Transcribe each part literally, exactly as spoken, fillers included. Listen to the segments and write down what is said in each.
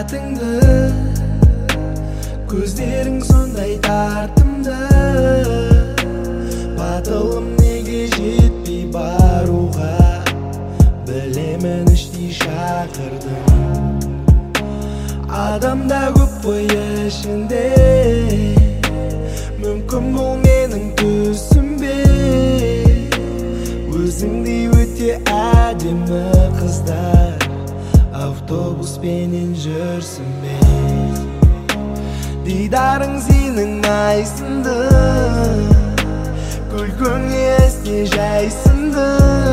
сипатыңды, көздерің сондай тартымды. Батылым неге жетпей баруға, білемін іштей шақырдым. Адамда көп қой ішінде, мүмкін бұл менің түсім бе? Өзіңдей өте әдемі қыздар автобуспенен жүрсін бе? Дидарың сенің айсынды, күлкің есте жайсынды.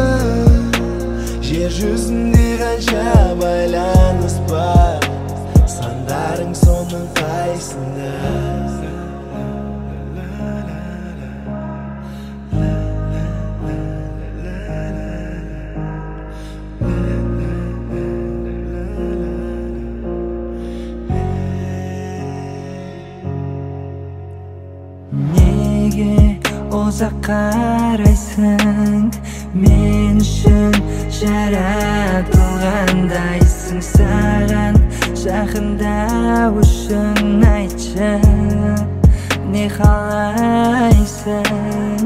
Жер жүзінде қанша байланыс бар, сандарың соның қайсында? Неге ұзақ қарайсың, мен үшін жаратылғандайсың. Саған жақындау үшін айтшы, не қалайсың?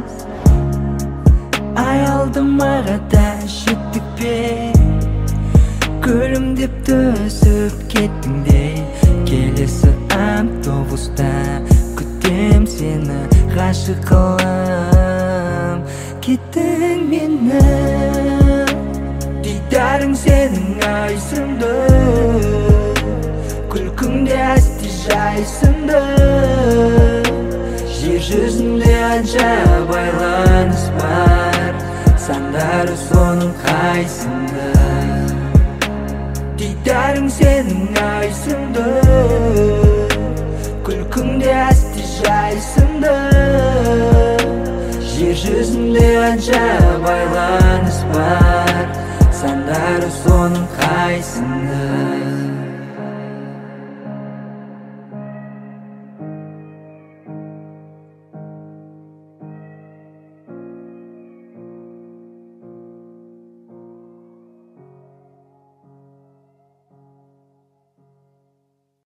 Аялдамаға да жеттік пе? Күлімдеп түсіп кеттің де, келесі автобуста күтем сені ғашық қылым. Кеттің мені, дидарың сенің айсынды, күлкіңде әсте жайсынды. Жер жүзінде қанша байланыс бар, сандары соның қайсында? Дидарың сенің айсынды, күлкіңде әсте жайсынды. Жер жүзінде қанша байланыс бар, сандары соның қайсында?